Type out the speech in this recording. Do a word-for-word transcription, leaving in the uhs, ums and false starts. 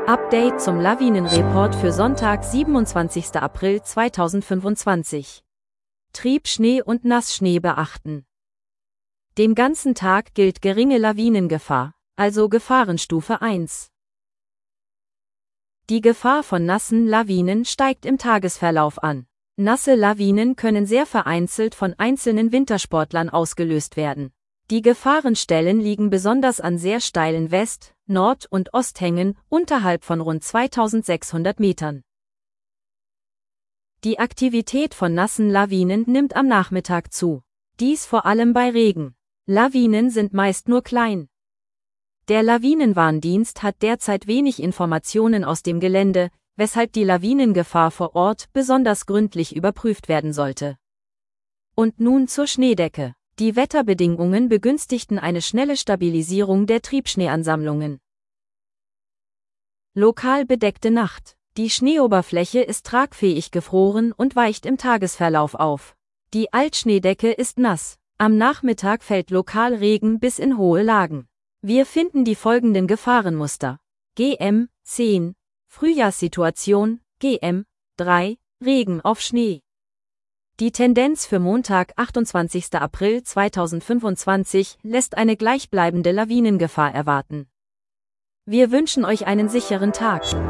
Update zum Lawinenreport für Sonntag, siebenundzwanzigster April zweitausendfünfundzwanzig. Triebschnee und Nassschnee beachten. Den ganzen Tag gilt geringe Lawinengefahr, also Gefahrenstufe eins. Die Gefahr von nassen Lawinen steigt im Tagesverlauf an. Nasse Lawinen können sehr vereinzelt von einzelnen Wintersportlern ausgelöst werden. Die Gefahrenstellen liegen besonders an sehr steilen West-, Nord- und Osthängen unterhalb von rund zweitausendsechshundert Metern. Die Aktivität von nassen Lawinen nimmt am Nachmittag zu. Dies vor allem bei Regen. Lawinen sind meist nur klein. Der Lawinenwarndienst hat derzeit wenig Informationen aus dem Gelände, weshalb die Lawinengefahr vor Ort besonders gründlich überprüft werden sollte. Und nun zur Schneedecke. Die Wetterbedingungen begünstigten eine schnelle Stabilisierung der Triebschneeansammlungen. Lokal bedeckte Nacht. Die Schneeoberfläche ist tragfähig gefroren und weicht im Tagesverlauf auf. Die Altschneedecke ist nass. Am Nachmittag fällt lokal Regen bis in hohe Lagen. Wir finden die folgenden Gefahrenmuster. G M zehn. Frühjahrssituation, G M drei. Regen auf Schnee. Die Tendenz für Montag, achtundzwanzigster April zweitausendfünfundzwanzig, lässt eine gleichbleibende Lawinengefahr erwarten. Wir wünschen euch einen sicheren Tag.